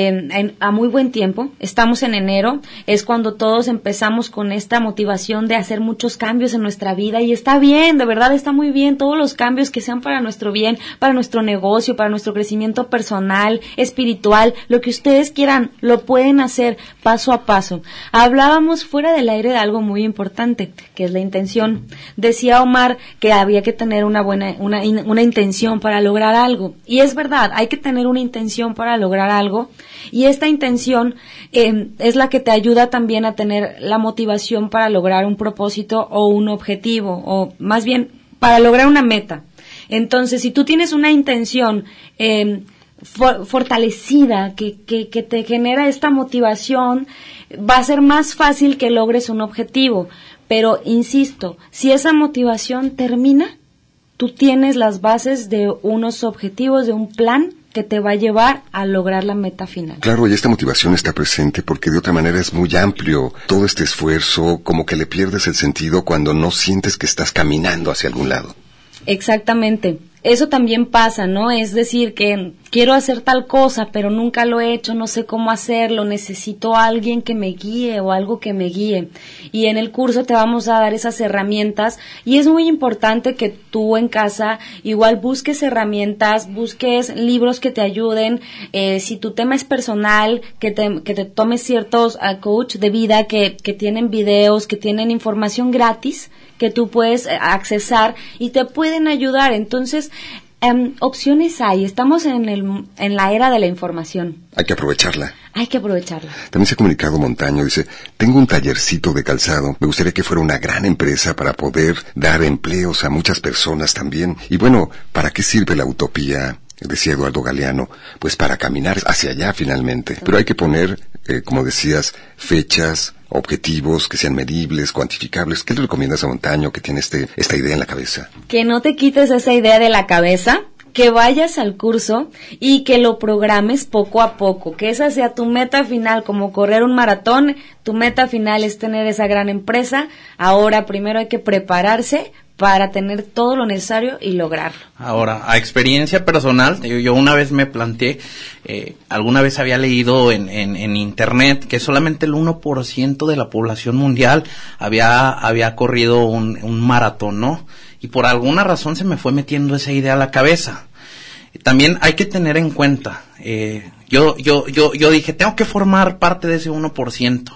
a muy buen tiempo. Estamos en enero, es cuando todos empezamos con esta motivación de hacer muchos cambios en nuestra vida, y está bien, de verdad está muy bien, todos los cambios que sean para nuestro bien, para nuestro negocio, para nuestro crecimiento personal, espiritual, lo que ustedes quieran, lo pueden hacer paso a paso. Hablábamos fuera del aire de algo muy importante, que es la intención. Decía Omar que había que tener una intención para lograr algo, y es verdad, hay que tener una intención para lograr algo, y esta intención es la que te ayuda también a tener la motivación para lograr un propósito o un objetivo, o más bien para lograr una meta. Entonces, si tú tienes una intención fortalecida, que te genera esta motivación, va a ser más fácil que logres un objetivo. Pero, insisto, si esa motivación termina, tú tienes las bases de unos objetivos, de un plan que te va a llevar a lograr la meta final. Claro, y esta motivación está presente porque de otra manera es muy amplio. Todo este esfuerzo, como que le pierdes el sentido cuando no sientes que estás caminando hacia algún lado. Exactamente. Eso también pasa, ¿no? Es decir, que quiero hacer tal cosa, pero nunca lo he hecho, no sé cómo hacerlo, necesito a alguien que me guíe o algo que me guíe. Y en el curso te vamos a dar esas herramientas y es muy importante que tú en casa igual busques herramientas, busques libros que te ayuden. Si tu tema es personal, que te tomes ciertos coach de vida que tienen videos, que tienen información gratis, que tú puedes accesar y te pueden ayudar. Entonces, opciones hay. Estamos en la era de la información. Hay que aprovecharla. Hay que aprovecharla. También se ha comunicado Montaño, dice, tengo un tallercito de calzado, me gustaría que fuera una gran empresa para poder dar empleos a muchas personas también. Y bueno, ¿para qué sirve la utopía? Decía Eduardo Galeano, pues para caminar hacia allá finalmente. Pero hay que poner, como decías, fechas, objetivos que sean medibles, cuantificables. ¿Qué le recomiendas a Montaño que tiene esta idea en la cabeza? Que no te quites esa idea de la cabeza, que vayas al curso y que lo programes poco a poco, que esa sea tu meta final, como correr un maratón. Tu meta final es tener esa gran empresa. Ahora primero hay que prepararse para tener todo lo necesario y lograrlo. Ahora, a experiencia personal, yo una vez me planteé, alguna vez había leído en internet que solamente el 1% de la población mundial había corrido un maratón, ¿no? Y por alguna razón se me fue metiendo esa idea a la cabeza. También hay que tener en cuenta, yo dije, tengo que formar parte de ese 1%.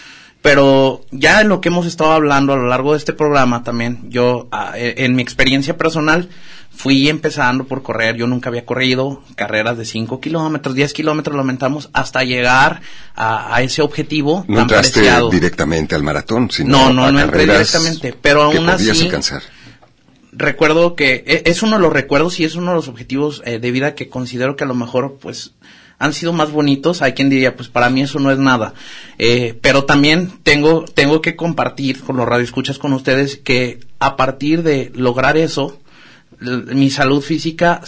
Pero ya en lo que hemos estado hablando a lo largo de este programa también, yo en mi experiencia personal fui empezando por correr. Yo nunca había corrido carreras de 5 kilómetros, 10 kilómetros, lo aumentamos hasta llegar a ese objetivo no tan entraste preciado. Directamente al maratón, sino no entré directamente, pero aún así alcanzar. Recuerdo que es uno de los recuerdos y es uno de los objetivos de vida que considero que a lo mejor pues han sido más bonitos. Hay quien diría, pues para mí eso no es nada. Pero también tengo que compartir con los radioescuchas con ustedes que a partir de lograr eso, mi salud física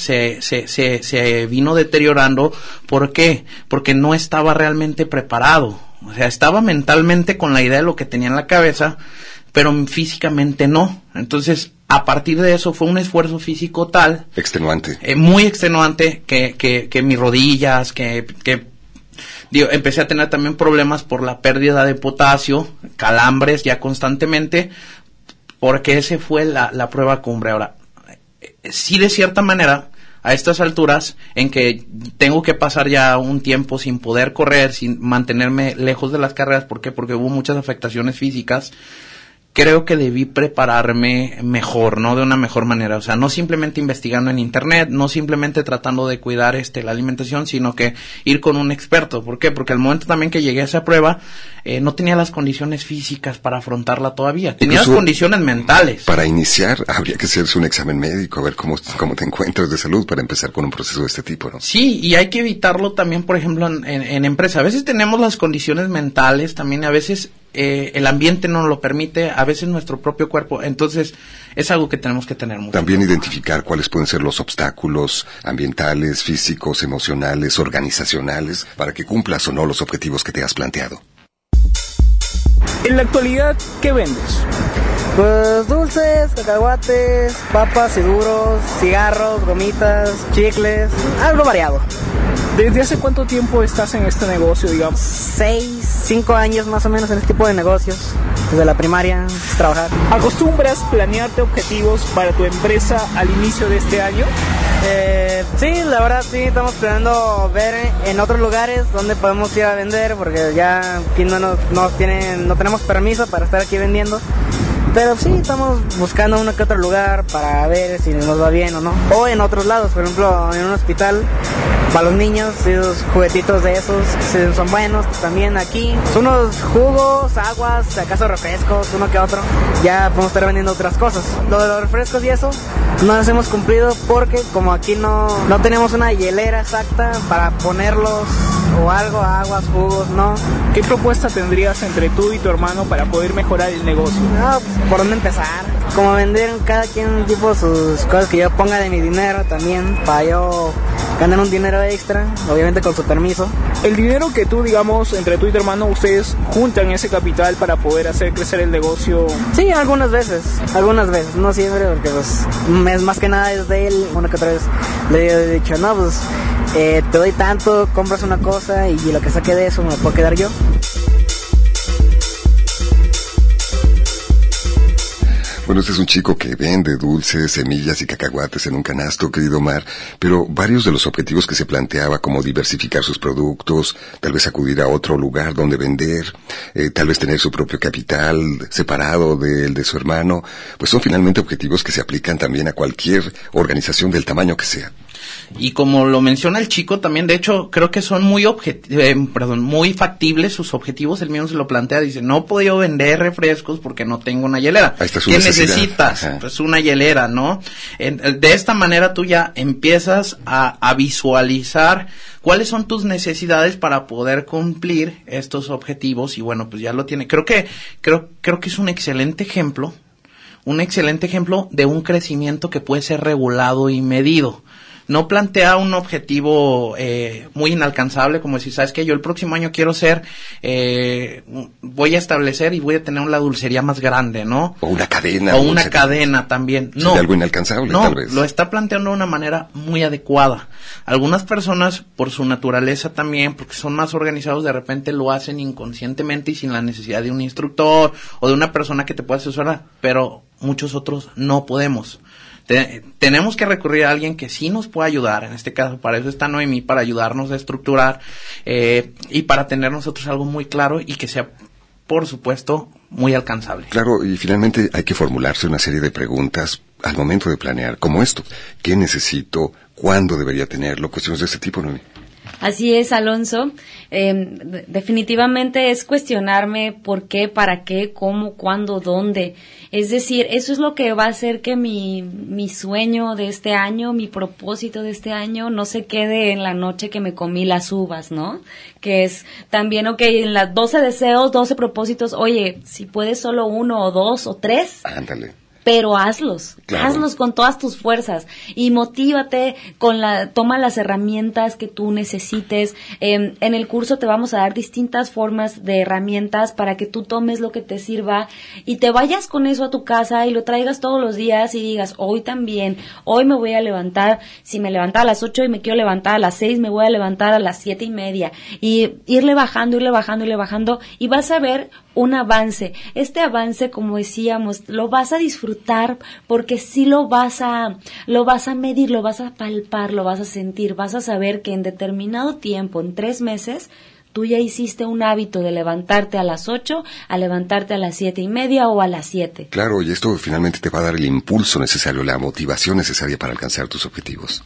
se vino deteriorando. ¿Por qué? Porque no estaba realmente preparado. O sea, estaba mentalmente con la idea de lo que tenía en la cabeza, pero físicamente no. Entonces, a partir de eso fue un esfuerzo físico tal, extenuante, muy extenuante, que mis rodillas, empecé a tener también problemas por la pérdida de potasio, calambres ya constantemente, porque ese fue la prueba cumbre. Ahora, sí, de cierta manera, a estas alturas, en que tengo que pasar ya un tiempo sin poder correr, sin mantenerme lejos de las carreras, ¿por qué? Porque hubo muchas afectaciones físicas. Creo que debí prepararme mejor, ¿no? De una mejor manera. O sea, no simplemente investigando en internet, no simplemente tratando de cuidar la alimentación, sino que ir con un experto. ¿Por qué? Porque al momento también que llegué a esa prueba, no tenía las condiciones físicas para afrontarla todavía. Tenía las condiciones mentales. Para iniciar, habría que hacerse un examen médico, a ver cómo te encuentras de salud para empezar con un proceso de este tipo, ¿no? Sí, y hay que evitarlo también, por ejemplo, en empresa. A veces tenemos las condiciones mentales, también a veces el ambiente no lo permite, a veces nuestro propio cuerpo. Entonces es algo que tenemos que tener mucho también cuidado. Identificar cuáles pueden ser los obstáculos ambientales, físicos, emocionales, organizacionales, para que cumplas o no los objetivos que te has planteado. En la actualidad, ¿qué vendes? Pues dulces, cacahuates, papas, seguros, cigarros, gomitas, chicles, algo variado. ¿Desde hace cuánto tiempo estás en este negocio, digamos? 5 años más o menos en este tipo de negocios. Desde la primaria, trabajar. ¿Acostumbras planearte objetivos para tu empresa al inicio de este año? Sí, la verdad sí, estamos planeando ver en otros lugares donde podemos ir a vender, porque ya aquí no tenemos permiso para estar aquí vendiendo. Pero sí, estamos buscando uno que otro lugar para ver si nos va bien o no. O en otros lados, por ejemplo, en un hospital para los niños, esos juguetitos de esos si son buenos. También aquí, unos jugos, aguas, acaso refrescos, uno que otro. Ya podemos estar vendiendo otras cosas. Lo de los refrescos y eso no los hemos cumplido porque como aquí no tenemos una hielera exacta para ponerlos o algo, aguas, jugos, no. ¿Qué propuesta tendrías entre tú y tu hermano para poder mejorar el negocio? No, pues, ¿por dónde empezar? Como vender cada quien tipo sus cosas que yo ponga de mi dinero también, para yo ganar un dinero extra, obviamente con su permiso. El dinero que tú, digamos, entre tú y tu hermano, ustedes juntan ese capital para poder hacer crecer el negocio. Sí, algunas veces, no siempre, porque pues es más que nada es de él. Una que otra vez le he dicho, no, pues te doy tanto, compras una cosa y lo que saque de eso me lo puedo quedar yo. Bueno, este es un chico que vende dulces, semillas y cacahuates en un canasto, querido Omar, pero varios de los objetivos que se planteaba, como diversificar sus productos, tal vez acudir a otro lugar donde vender, tal vez tener su propio capital separado del de su hermano, pues son finalmente objetivos que se aplican también a cualquier organización del tamaño que sea. Y como lo menciona el chico también, de hecho, creo que son muy factibles sus objetivos. Él mismo se lo plantea, dice, no he podido vender refrescos porque no tengo una hielera. Ahí está su ¿Qué necesidad. necesitas? Ajá. Pues una hielera, ¿no? De esta manera tú ya empiezas a visualizar cuáles son tus necesidades para poder cumplir estos objetivos y bueno, pues ya lo tiene. Creo que es un excelente ejemplo de un crecimiento que puede ser regulado y medido. No plantea un objetivo muy inalcanzable, como decir, ¿sabes qué? Yo el próximo año quiero ser, voy a establecer y voy a tener una dulcería más grande, ¿no? O una cadena. O una cadena también. No. Algo inalcanzable, tal vez. Lo está planteando de una manera muy adecuada. Algunas personas, por su naturaleza también, porque son más organizados, de repente lo hacen inconscientemente y sin la necesidad de un instructor o de una persona que te pueda asesorar, pero muchos otros no podemos. Tenemos que recurrir a alguien que sí nos pueda ayudar. En este caso, para eso está Noemí, para ayudarnos a estructurar y para tener nosotros algo muy claro y que sea, por supuesto, muy alcanzable. Claro, y finalmente hay que formularse una serie de preguntas al momento de planear, como esto: ¿qué necesito? ¿Cuándo debería tenerlo? Cuestiones de este tipo, Noemí. Así es, Alonso. Definitivamente es cuestionarme por qué, para qué, cómo, cuándo, dónde. Es decir, eso es lo que va a hacer que mi sueño de este año, mi propósito de este año, no se quede en la noche que me comí las uvas, ¿no? Que es también, en las 12 deseos, 12 propósitos, oye, si puedes solo 1 o 2 o 3. Ándale. Pero hazlos, claro. Hazlos con todas tus fuerzas y motívate toma las herramientas que tú necesites. En el curso te vamos a dar distintas formas de herramientas para que tú tomes lo que te sirva y te vayas con eso a tu casa y lo traigas todos los días y digas, hoy me voy a levantar, si me levantaba a las 8 y me quiero levantar a las 6, me voy a levantar a las 7:30 y irle bajando y vas a ver un avance. Este avance, como decíamos, lo vas a disfrutar porque sí lo vas a medir, lo vas a palpar, lo vas a sentir, vas a saber que en determinado tiempo, en 3 meses, tú ya hiciste un hábito de levantarte a las 8, a levantarte a las 7:30 o a las 7. Claro, y esto finalmente te va a dar el impulso necesario, la motivación necesaria para alcanzar tus objetivos.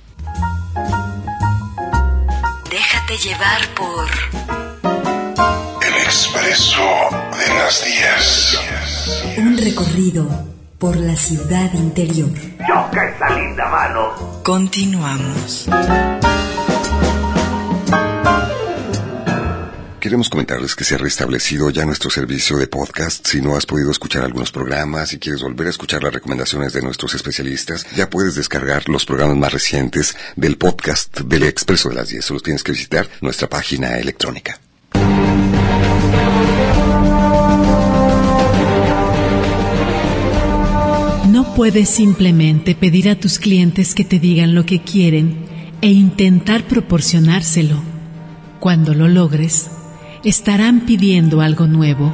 Déjate llevar por El Expreso de las 10. Un recorrido por la ciudad interior. ¡Choca esa linda mano! Continuamos. Queremos comentarles que se ha restablecido ya nuestro servicio de podcast. Si no has podido escuchar algunos programas y quieres volver a escuchar las recomendaciones de nuestros especialistas, ya puedes descargar los programas más recientes del podcast del Expreso de las 10. Solo tienes que visitar nuestra página electrónica. No puedes simplemente pedir a tus clientes que te digan lo que quieren e intentar proporcionárselo. Cuando lo logres, estarán pidiendo algo nuevo.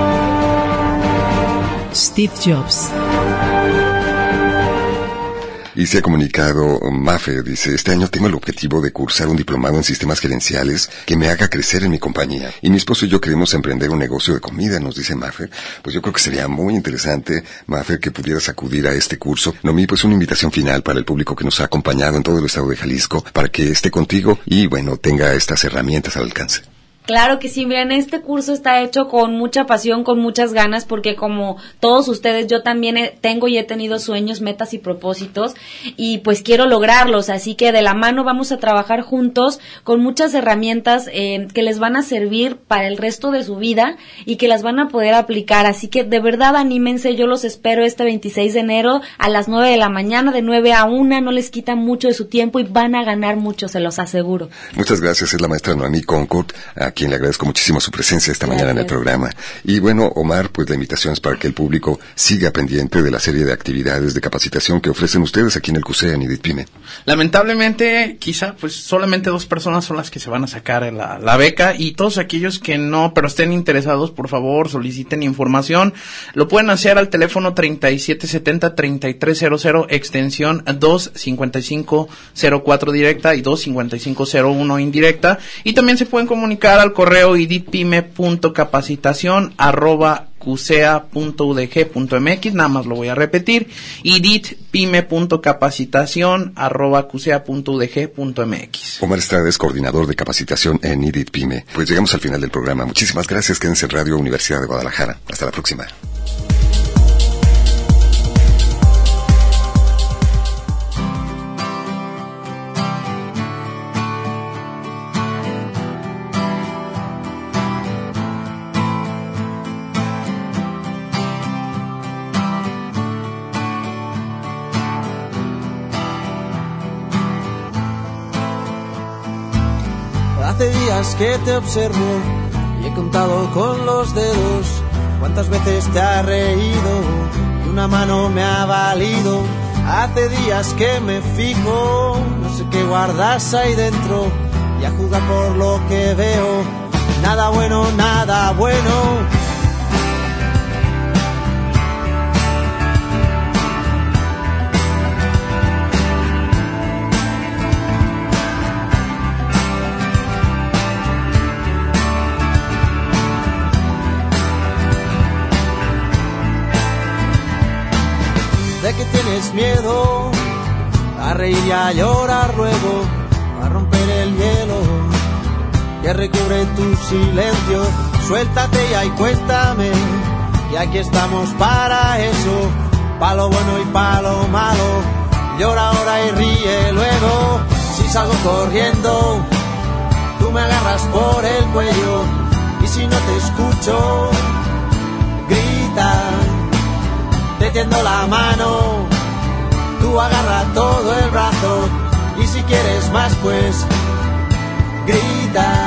Steve Jobs. Y se ha comunicado Mafe, dice, este año tengo el objetivo de cursar un diplomado en sistemas gerenciales que me haga crecer en mi compañía. Y mi esposo y yo queremos emprender un negocio de comida, nos dice Mafe. Pues yo creo que sería muy interesante, Mafe, que pudieras acudir a este curso. Noemí, pues una invitación final para el público que nos ha acompañado en todo el estado de Jalisco, para que esté contigo y, bueno, tenga estas herramientas al alcance. Claro que sí, miren, este curso está hecho con mucha pasión, con muchas ganas, porque como todos ustedes, yo también tengo y he tenido sueños, metas y propósitos, y pues quiero lograrlos, así que de la mano vamos a trabajar juntos con muchas herramientas que les van a servir para el resto de su vida y que las van a poder aplicar, así que de verdad anímense, yo los espero este 26 de enero a las 9 de la mañana, de 9 a 1, no les quita mucho de su tiempo y van a ganar mucho, se los aseguro. Muchas gracias, es la maestra Noemí Concord, a quien le agradezco muchísimo su presencia esta mañana en el programa. Y bueno, Omar, pues la invitación es para que el público siga pendiente de la serie de actividades de capacitación que ofrecen ustedes aquí en el CUSEA, en IDIT-PYME. Lamentablemente, quizá, pues solamente 2 personas son las que se van a sacar la beca, y todos aquellos que no, pero estén interesados, por favor, soliciten información. Lo pueden hacer al teléfono 3770-3300, extensión 25504 directa y 25501 indirecta, y también se pueden comunicar al correo iditpyme.capacitación@cusea.udg.mx, nada más lo voy a repetir, iditpyme.capacitación@cusea.udg.mx. Omar Estrada es coordinador de capacitación en IDIT-PYME. Pues llegamos al final del programa. Muchísimas gracias, quédense en Radio Universidad de Guadalajara. Hasta la próxima. Hace días que te observo y he contado con los dedos cuántas veces te has reído y una mano me ha valido. Hace días que me fijo, no sé qué guardas ahí dentro, y a juzgar por lo que veo, nada bueno, nada bueno. De que tienes miedo a reír y a llorar luego, a romper el hielo que recubre tu silencio. Suéltate ya y cuéntame, y aquí estamos para eso, pa' lo bueno y pa' lo malo. Llora ahora y ríe luego. Si salgo corriendo, tú me agarras por el cuello, y si no te escucho, grita. Te tiendo la mano, tú agarra todo el brazo, y si quieres más pues grita.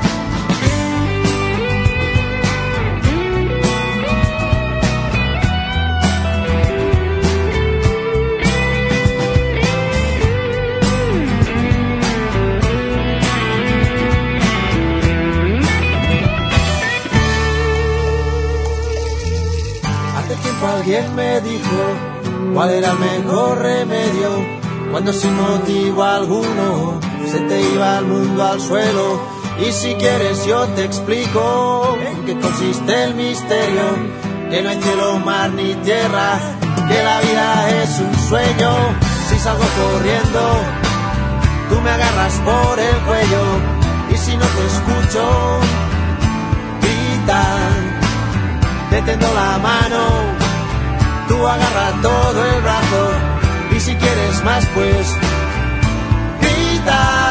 Alguien me dijo cuál era el mejor remedio cuando sin motivo alguno se te iba el mundo al suelo. Y si quieres yo te explico en qué consiste el misterio, que no hay cielo, mar ni tierra, que la vida es un sueño. Si salgo corriendo, tú me agarras por el cuello, y si no te escucho, grita. Te tendo la mano, tú agarra todo el brazo, y si quieres más pues grita.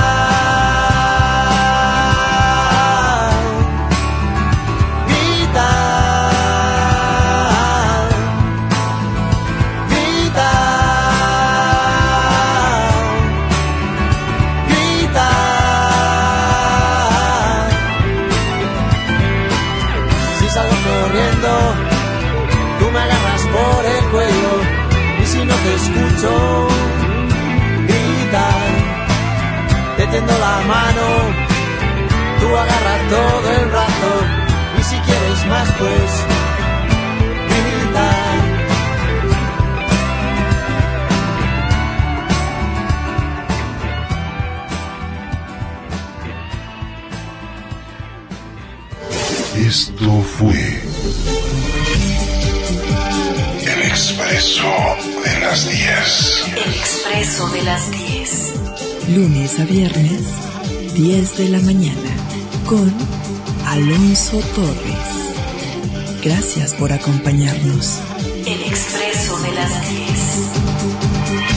Grita. Grita. Grita. Si salgo corriendo, tú me agarras por el cuello, y si no te escucho, grita. Te tiendo la mano, tú agarras todo el brazo, y si quieres más pues grita. Esto fue El Expreso de las 10. El Expreso de las 10. Lunes a viernes, 10 de la mañana, con Alonso Torres. Gracias por acompañarnos. El Expreso de las 10.